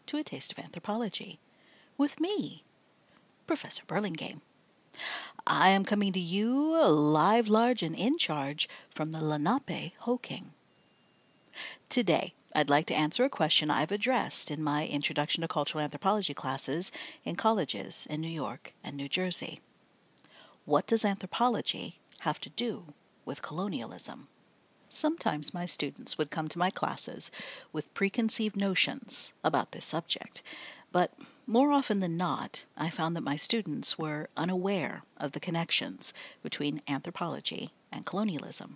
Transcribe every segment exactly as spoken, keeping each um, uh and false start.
to A Taste of Anthropology with me, Professor Burlingame. I am coming to you live, large, and in charge from the Lenape-Hoking. Today, I'd like to answer a question I've addressed in my Introduction to Cultural Anthropology classes in colleges in New York and New Jersey. What does anthropology have to do with colonialism? Sometimes my students would come to my classes with preconceived notions about this subject, but more often than not, I found that my students were unaware of the connections between anthropology and colonialism.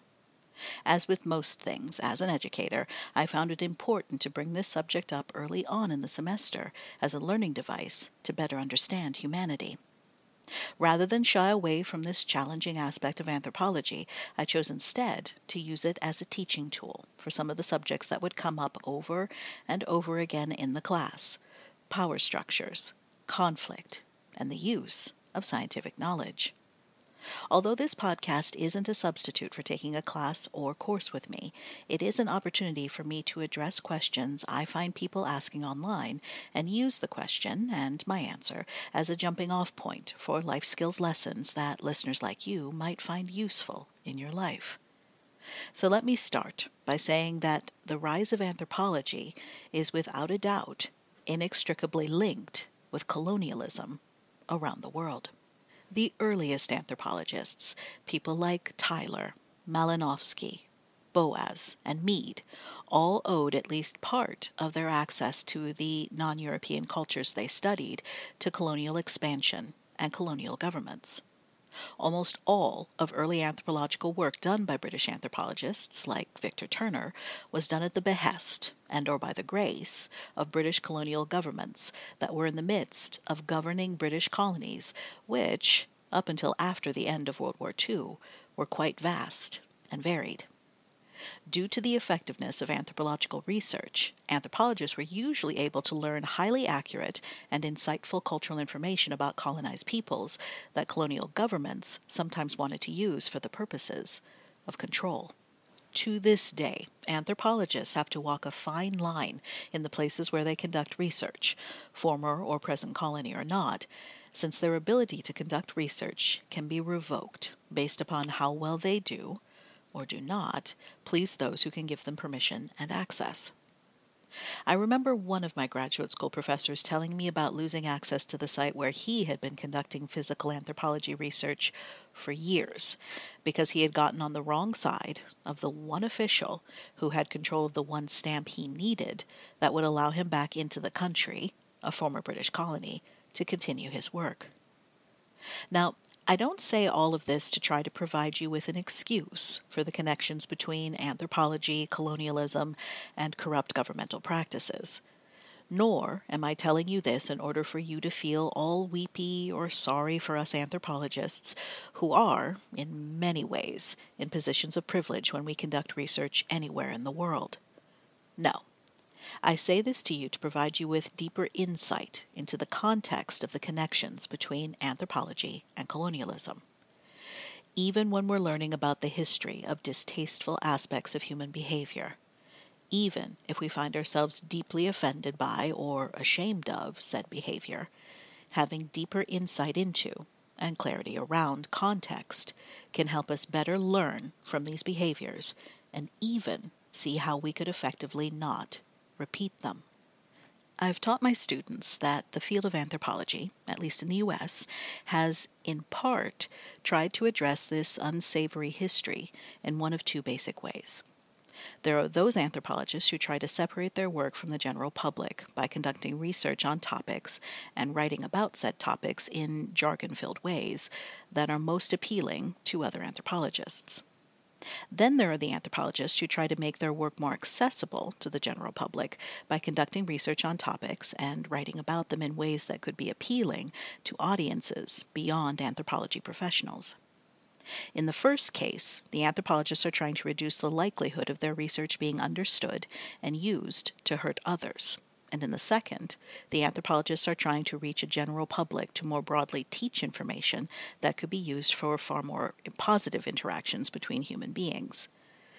As with most things, as an educator, I found it important to bring this subject up early on in the semester as a learning device to better understand humanity. Rather than shy away from this challenging aspect of anthropology, I chose instead to use it as a teaching tool for some of the subjects that would come up over and over again in the class: power structures, conflict, and the use of scientific knowledge. Although this podcast isn't a substitute for taking a class or course with me, it is an opportunity for me to address questions I find people asking online and use the question and my answer as a jumping-off point for life skills lessons that listeners like you might find useful in your life. So let me start by saying that the rise of anthropology is without a doubt inextricably linked with colonialism around the world. The earliest anthropologists, people like Tyler, Malinowski, Boas, and Mead, all owed at least part of their access to the non-European cultures they studied to colonial expansion and colonial governments. Almost all of early anthropological work done by British anthropologists, like Victor Turner, was done at the behest and or by the grace of British colonial governments that were in the midst of governing British colonies, which, up until after the end of World War Two, were quite vast and varied. Due to the effectiveness of anthropological research, anthropologists were usually able to learn highly accurate and insightful cultural information about colonized peoples that colonial governments sometimes wanted to use for the purposes of control. To this day, anthropologists have to walk a fine line in the places where they conduct research, former or present colony or not, since their ability to conduct research can be revoked based upon how well they do, or do not, please those who can give them permission and access. I remember one of my graduate school professors telling me about losing access to the site where he had been conducting physical anthropology research for years because he had gotten on the wrong side of the one official who had control of the one stamp he needed that would allow him back into the country, a former British colony, to continue his work. Now, I don't say all of this to try to provide you with an excuse for the connections between anthropology, colonialism, and corrupt governmental practices. Nor am I telling you this in order for you to feel all weepy or sorry for us anthropologists, who are, in many ways, in positions of privilege when we conduct research anywhere in the world. No. I say this to you to provide you with deeper insight into the context of the connections between anthropology and colonialism. Even when we're learning about the history of distasteful aspects of human behavior, even if we find ourselves deeply offended by or ashamed of said behavior, having deeper insight into and clarity around context can help us better learn from these behaviors and even see how we could effectively not repeat them. I've taught my students that the field of anthropology, at least in the U S, has in part tried to address this unsavory history in one of two basic ways. There are those anthropologists who try to separate their work from the general public by conducting research on topics and writing about said topics in jargon-filled ways that are most appealing to other anthropologists. Then there are the anthropologists who try to make their work more accessible to the general public by conducting research on topics and writing about them in ways that could be appealing to audiences beyond anthropology professionals. In the first case, the anthropologists are trying to reduce the likelihood of their research being understood and used to hurt others. And in the second, the anthropologists are trying to reach a general public to more broadly teach information that could be used for far more positive interactions between human beings.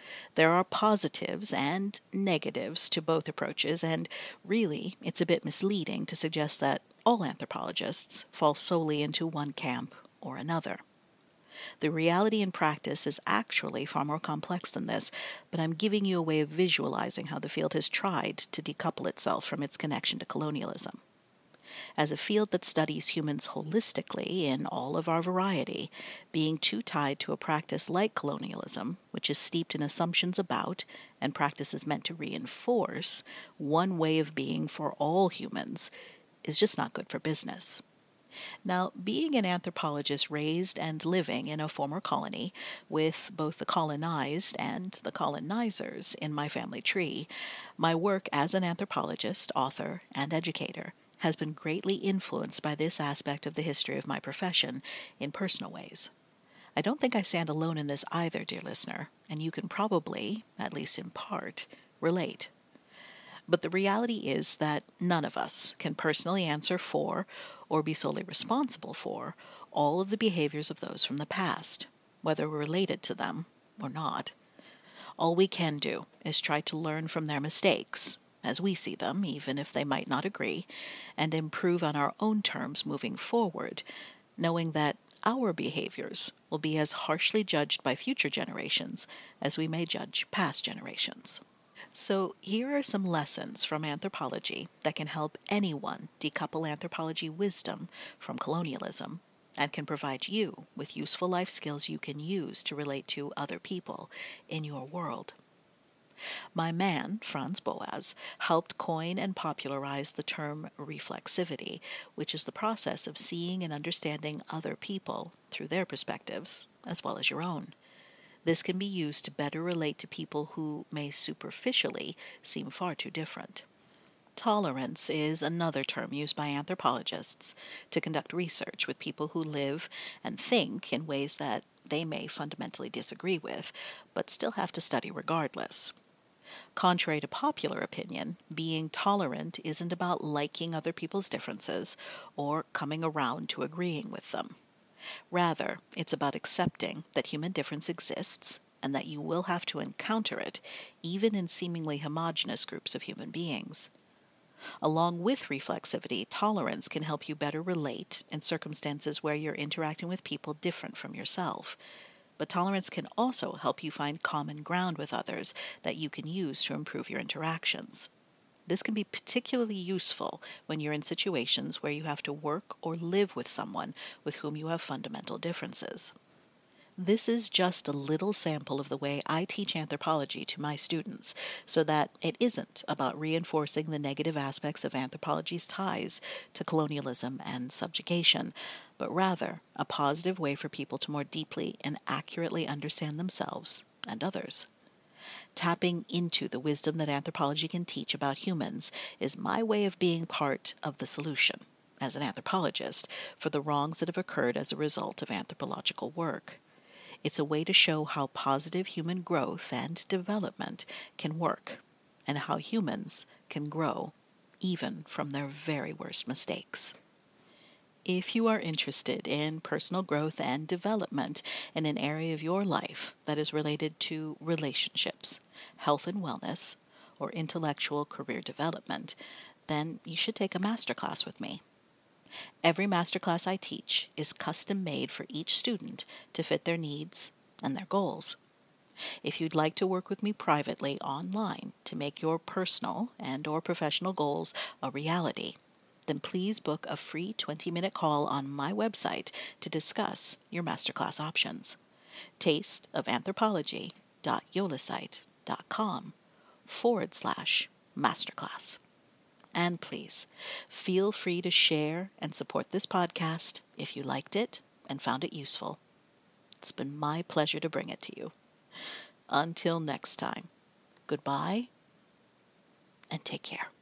There are positives and negatives to both approaches, and really, it's a bit misleading to suggest that all anthropologists fall solely into one camp or another. The reality in practice is actually far more complex than this, but I'm giving you a way of visualizing how the field has tried to decouple itself from its connection to colonialism. As a field that studies humans holistically in all of our variety, being too tied to a practice like colonialism, which is steeped in assumptions about, and practices meant to reinforce, one way of being for all humans, is just not good for business. Now, being an anthropologist raised and living in a former colony, with both the colonized and the colonizers in my family tree, my work as an anthropologist, author, and educator has been greatly influenced by this aspect of the history of my profession in personal ways. I don't think I stand alone in this either, dear listener, and you can probably, at least in part, relate. But the reality is that none of us can personally answer for, or be solely responsible for, all of the behaviors of those from the past, whether we're related to them or not. All we can do is try to learn from their mistakes, as we see them, even if they might not agree, and improve on our own terms moving forward, knowing that our behaviors will be as harshly judged by future generations as we may judge past generations. So here are some lessons from anthropology that can help anyone decouple anthropology wisdom from colonialism and can provide you with useful life skills you can use to relate to other people in your world. My man, Franz Boas, helped coin and popularize the term reflexivity, which is the process of seeing and understanding other people through their perspectives, as well as your own. This can be used to better relate to people who may superficially seem far too different. Tolerance is another term used by anthropologists to conduct research with people who live and think in ways that they may fundamentally disagree with, but still have to study regardless. Contrary to popular opinion, being tolerant isn't about liking other people's differences or coming around to agreeing with them. Rather, it's about accepting that human difference exists and that you will have to encounter it, even in seemingly homogeneous groups of human beings. Along with reflexivity, tolerance can help you better relate in circumstances where you're interacting with people different from yourself. But tolerance can also help you find common ground with others that you can use to improve your interactions. This can be particularly useful when you're in situations where you have to work or live with someone with whom you have fundamental differences. This is just a little sample of the way I teach anthropology to my students, so that it isn't about reinforcing the negative aspects of anthropology's ties to colonialism and subjugation, but rather a positive way for people to more deeply and accurately understand themselves and others. Tapping into the wisdom that anthropology can teach about humans is my way of being part of the solution, as an anthropologist, for the wrongs that have occurred as a result of anthropological work. It's a way to show how positive human growth and development can work, and how humans can grow, even from their very worst mistakes. If you are interested in personal growth and development in an area of your life that is related to relationships, health and wellness, or intellectual career development, then you should take a masterclass with me. Every masterclass I teach is custom made for each student to fit their needs and their goals. If you'd like to work with me privately online to make your personal and or professional goals a reality, then please book a free twenty-minute call on my website to discuss your masterclass options. tasteofanthropology.yolasite.com forward slash masterclass. And please, feel free to share and support this podcast if you liked it and found it useful. It's been my pleasure to bring it to you. Until next time, goodbye and take care.